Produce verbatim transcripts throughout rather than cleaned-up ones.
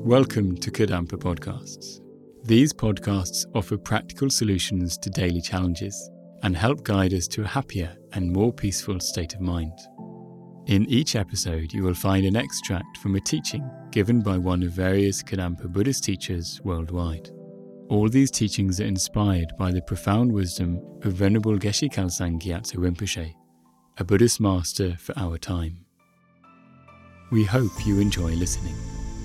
Welcome to Kadampa Podcasts. These podcasts offer practical solutions to daily challenges and help guide us to a happier and more peaceful state of mind. In each episode, you will find an extract from a teaching given by one of various Kadampa Buddhist teachers worldwide. All these teachings are inspired by the profound wisdom of Venerable Geshe Khalsang Gyatso Rinpoche, a Buddhist master for our time. We hope you enjoy listening.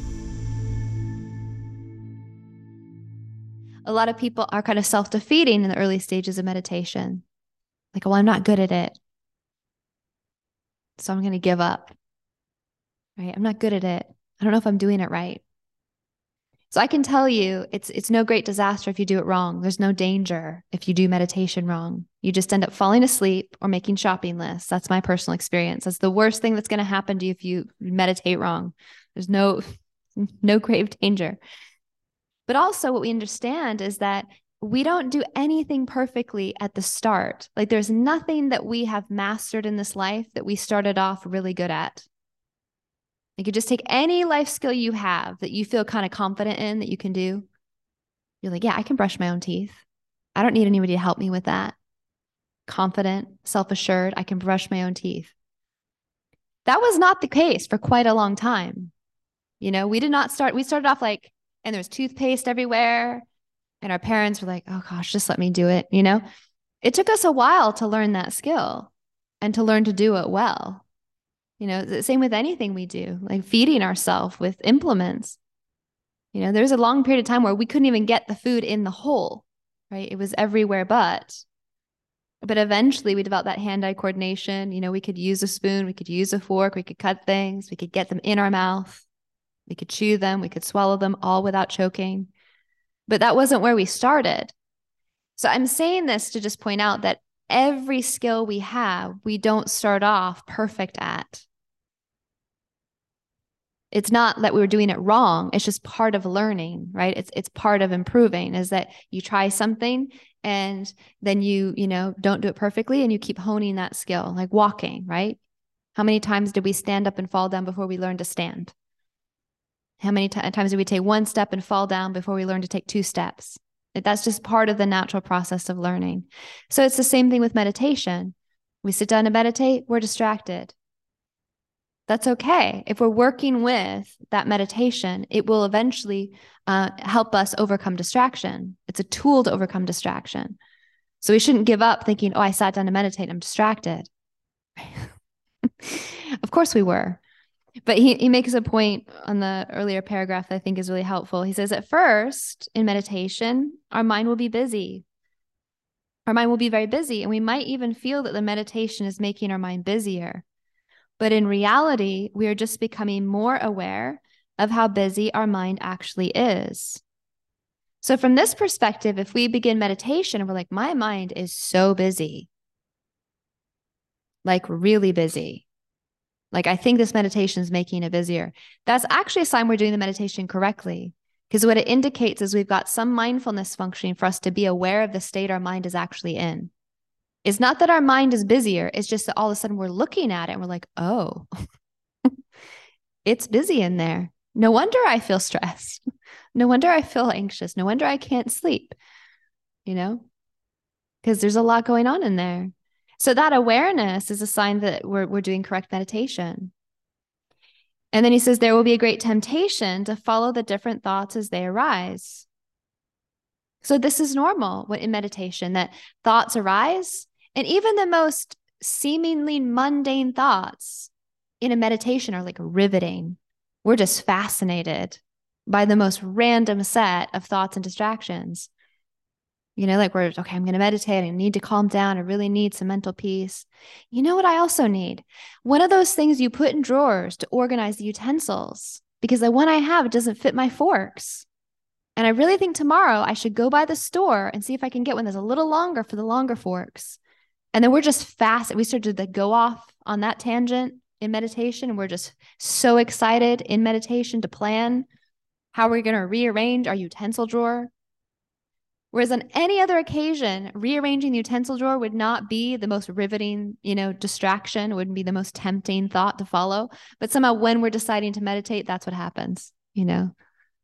A lot of people are kind of self-defeating in the early stages of meditation. Like, well, I'm not good at it, so I'm going to give up. Right? I'm not good at it. I don't know if I'm doing it right. So I can tell you, it's it's no great disaster if you do it wrong. There's no danger if you do meditation wrong. You just end up falling asleep or making shopping lists. That's my personal experience. That's the worst thing that's going to happen to you if you meditate wrong. There's no no grave danger. But also what we understand is that we don't do anything perfectly at the start. Like, there's nothing that we have mastered in this life that we started off really good at. You could just take any life skill you have that you feel kind of confident in that you can do. You're like, yeah, I can brush my own teeth. I don't need anybody to help me with that. Confident, self-assured, I can brush my own teeth. That was not the case for quite a long time. You know, we did not start, we started off like, and there was toothpaste everywhere. And our parents were like, oh gosh, just let me do it. You know, it took us a while to learn that skill and to learn to do it well. You know, the same with anything we do, like feeding ourselves with implements. You know, there's a long period of time where we couldn't even get the food in the hole, right? It was everywhere but. But eventually we developed that hand-eye coordination. You know, we could use a spoon, we could use a fork, we could cut things, we could get them in our mouth. We could chew them, we could swallow them all without choking. But that wasn't where we started. So I'm saying this to just point out that every skill we have, we don't start off perfect at. It's not that we were doing it wrong. It's just part of learning, right? It's it's part of improving, is that you try something and then you, you know, don't do it perfectly and you keep honing that skill, like walking, right? How many times did we stand up and fall down before we learned to stand? How many t- times did we take one step and fall down before we learn to take two steps? That's just part of the natural process of learning. So it's the same thing with meditation. We sit down to meditate, we're distracted. That's okay. If we're working with that meditation, it will eventually uh, help us overcome distraction. It's a tool to overcome distraction. So we shouldn't give up thinking, oh, I sat down to meditate, I'm distracted. Of course we were. But he, he makes a point on the earlier paragraph that I think is really helpful. He says, at first, in meditation, our mind will be busy. Our mind will be very busy, and we might even feel that the meditation is making our mind busier. But in reality, we are just becoming more aware of how busy our mind actually is. So from this perspective, if we begin meditation and we're like, my mind is so busy, like really busy, like, I think this meditation is making it busier, that's actually a sign we're doing the meditation correctly. Because what it indicates is we've got some mindfulness functioning for us to be aware of the state our mind is actually in. It's not that our mind is busier. It's just that all of a sudden we're looking at it and we're like, oh, it's busy in there. No wonder I feel stressed. No wonder I feel anxious. No wonder I can't sleep, you know, because there's a lot going on in there. So that awareness is a sign that we're we're doing correct meditation. And then he says, there will be a great temptation to follow the different thoughts as they arise. So this is normal in meditation, that thoughts arise, and even the most seemingly mundane thoughts in a meditation are like riveting. We're just fascinated by the most random set of thoughts and distractions. You know, like we're, okay, I'm going to meditate. I need to calm down. I really need some mental peace. You know what I also need? One of those things you put in drawers to organize the utensils, because the one I have, it doesn't fit my forks. And I really think tomorrow I should go by the store and see if I can get one that's a little longer for the longer forks. And then we're just fast. We started to go off on that tangent in meditation. And we're just so excited in meditation to plan how we're going to rearrange our utensil drawer. Whereas on any other occasion, rearranging the utensil drawer would not be the most riveting, you know, distraction. It wouldn't be the most tempting thought to follow. But somehow when we're deciding to meditate, that's what happens, you know.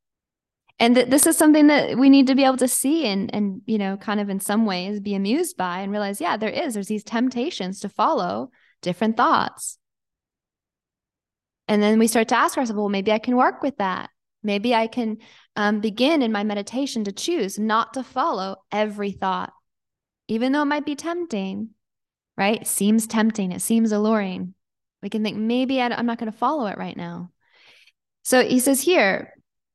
And th- this is something that we need to be able to see and, and, you know, kind of in some ways be amused by and realize, yeah, there is, there's these temptations to follow different thoughts. And then we start to ask ourselves, well, maybe I can work with that. Maybe I can um, begin in my meditation to choose not to follow every thought, even though it might be tempting, right? It seems tempting. It seems alluring. We can think, maybe I, I'm not going to follow it right now. So he says here,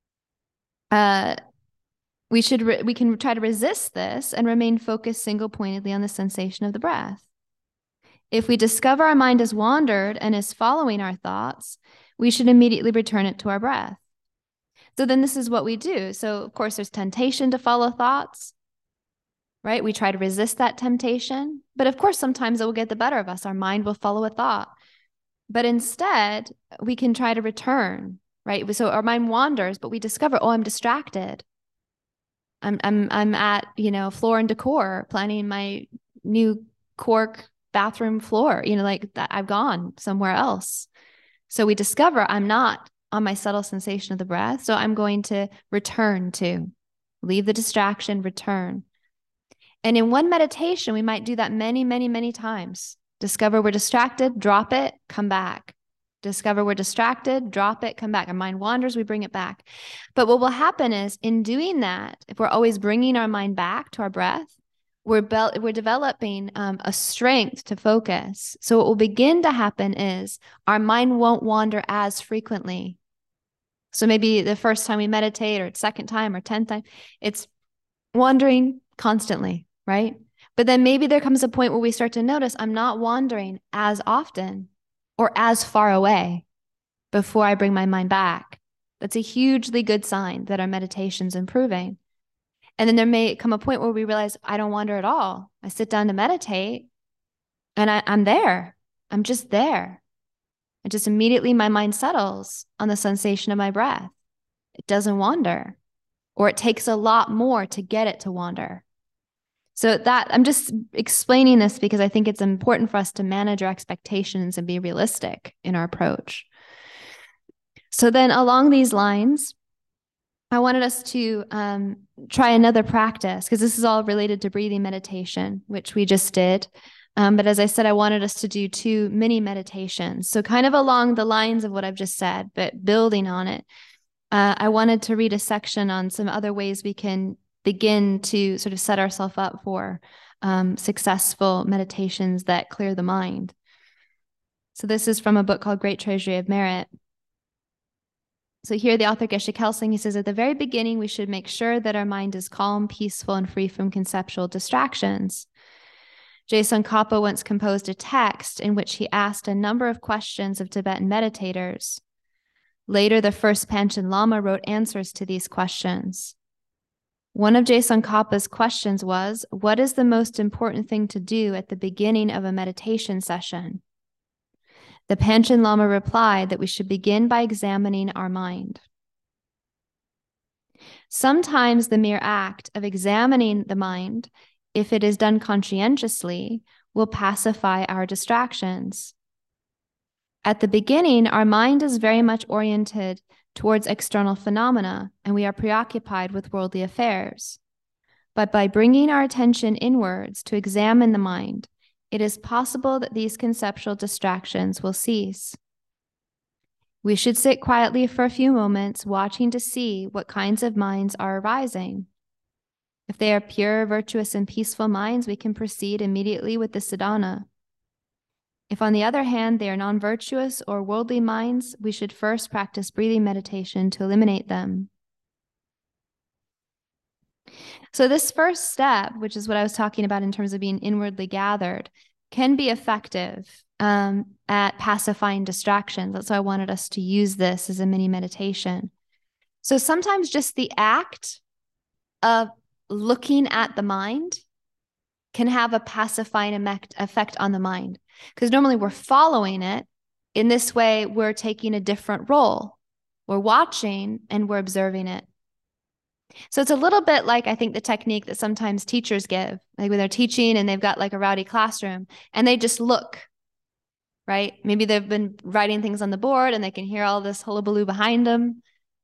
uh, we should re- we can try to resist this and remain focused single-pointedly on the sensation of the breath. If we discover our mind has wandered and is following our thoughts, we should immediately return it to our breath. So then this is what we do. So of course there's temptation to follow thoughts, right? We try to resist that temptation, but of course sometimes it will get the better of us. Our mind will follow a thought, but instead we can try to return, right? So our mind wanders, but we discover, oh, I'm distracted. I'm I'm I'm at, you know, Floor and Decor planning my new cork bathroom floor, you know, like that I've gone somewhere else. So we discover I'm not on my subtle sensation of the breath. So I'm going to return to, leave the distraction, return. And in one meditation, we might do that many, many, many times. Discover we're distracted, drop it, come back. Discover we're distracted, drop it, come back. Our mind wanders, we bring it back. But what will happen is in doing that, if we're always bringing our mind back to our breath, we're, be- we're developing um, a strength to focus. So what will begin to happen is our mind won't wander as frequently. So maybe the first time we meditate or second time or tenth time, it's wandering constantly, right? But then maybe there comes a point where we start to notice I'm not wandering as often or as far away before I bring my mind back. That's a hugely good sign that our meditation's improving. And then there may come a point where we realize I don't wander at all. I sit down to meditate and I, I'm there. I'm just there. And just immediately my mind settles on the sensation of my breath. It doesn't wander, or it takes a lot more to get it to wander. So that I'm just explaining this because I think it's important for us to manage our expectations and be realistic in our approach. So then along these lines, I wanted us to um, try another practice because this is all related to breathing meditation, which we just did. Um, but as I said, I wanted us to do two mini meditations. So kind of along the lines of what I've just said, but building on it. Uh, I wanted to read a section on some other ways we can begin to sort of set ourselves up for um, successful meditations that clear the mind. So this is from a book called Great Treasury of Merit. So here the author Geshe Kelsing, he says, at the very beginning, we should make sure that our mind is calm, peaceful, and free from conceptual distractions. Je Tsongkhapa once composed a text in which he asked a number of questions of Tibetan meditators. Later, the first Panchen Lama wrote answers to these questions. One of Je Tsongkhapa's questions was, what is the most important thing to do at the beginning of a meditation session? The Panchen Lama replied that we should begin by examining our mind. Sometimes the mere act of examining the mind, if it is done conscientiously, will pacify our distractions. At the beginning, our mind is very much oriented towards external phenomena, and we are preoccupied with worldly affairs. But by bringing our attention inwards to examine the mind, it is possible that these conceptual distractions will cease. We should sit quietly for a few moments, watching to see what kinds of minds are arising. If they are pure, virtuous, and peaceful minds, we can proceed immediately with the sadhana. If, on the other hand, they are non-virtuous or worldly minds, we should first practice breathing meditation to eliminate them. So this first step, which is what I was talking about in terms of being inwardly gathered, can be effective um, at pacifying distractions. That's why I wanted us to use this as a mini meditation. So sometimes just the act of looking at the mind can have a pacifying effect on the mind. Because normally we're following it. In this way, we're taking a different role. We're watching and we're observing it. So it's a little bit like, I think, the technique that sometimes teachers give, like when they're teaching and they've got like a rowdy classroom and they just look, right? Maybe they've been writing things on the board and they can hear all this hullabaloo behind them.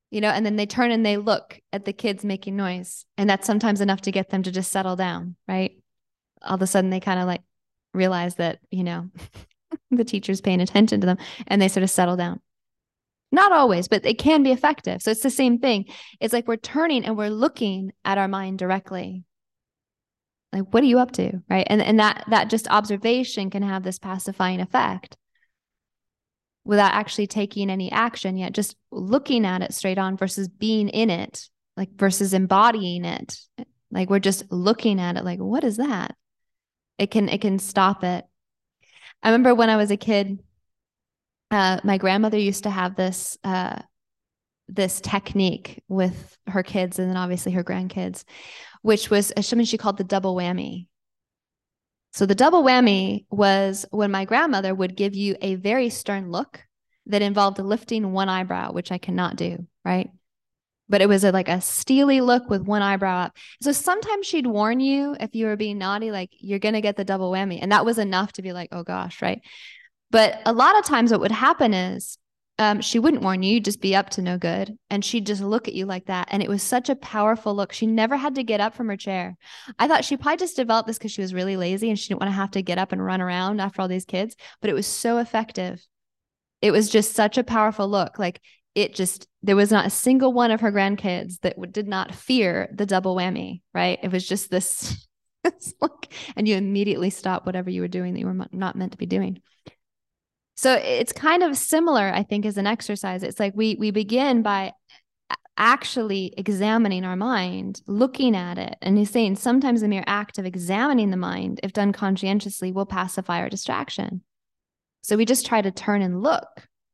you know, and then they turn and they look at the kids making noise. And that's sometimes enough to get them to just settle down, right? All of a sudden they kind of like realize that, you know, the teacher's paying attention to them and they sort of settle down. Not always, but it can be effective. So it's the same thing. It's like we're turning and we're looking at our mind directly. Like, what are you up to? Right. And, and that, that just observation can have this pacifying effect without actually taking any action yet, just looking at it straight on versus being in it, like versus embodying it. Like we're just looking at it like, what is that? It can, it can stop it. I remember when I was a kid, uh, my grandmother used to have this, uh, this technique with her kids and then obviously her grandkids, which was something she called the double whammy. So the double whammy was when my grandmother would give you a very stern look that involved lifting one eyebrow, which I cannot do, right? But it was a, like a steely look with one eyebrow up. So sometimes she'd warn you if you were being naughty, like you're going to get the double whammy. And that was enough to be like, oh gosh, right? But a lot of times what would happen is um, she wouldn't warn you, you'd just be up to no good. And she'd just look at you like that. And it was such a powerful look. She never had to get up from her chair. I thought she probably just developed this because she was really lazy and she didn't want to have to get up and run around after all these kids. But it was so effective. It was just such a powerful look. Like it just, there was not a single one of her grandkids that w- did not fear the double whammy, right? It was just this, this look, and you immediately stop whatever you were doing that you were not meant to be doing. So it's kind of similar, I think, as an exercise. It's like we we begin by actually examining our mind, looking at it. And he's saying sometimes the mere act of examining the mind, if done conscientiously, will pacify our distraction. So we just try to turn and look.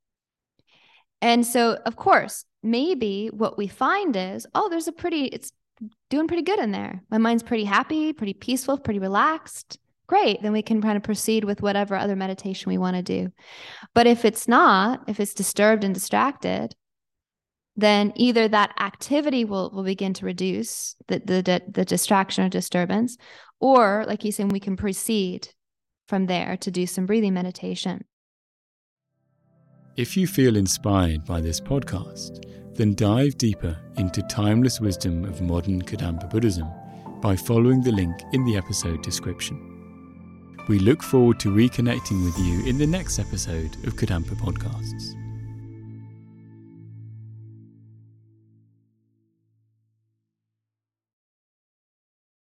And so, of course, maybe what we find is, oh, there's a pretty, it's doing pretty good in there. My mind's pretty happy, pretty peaceful, pretty relaxed. Great. Then we can kind of proceed with whatever other meditation we want to do. But if it's not, if it's disturbed and distracted, then either that activity will, will begin to reduce the, the, the distraction or disturbance, or like he's saying, we can proceed from there to do some breathing meditation. If you feel inspired by this podcast, then dive deeper into timeless wisdom of modern Kadampa Buddhism by following the link in the episode description. We look forward to reconnecting with you in the next episode of Kadampa Podcasts.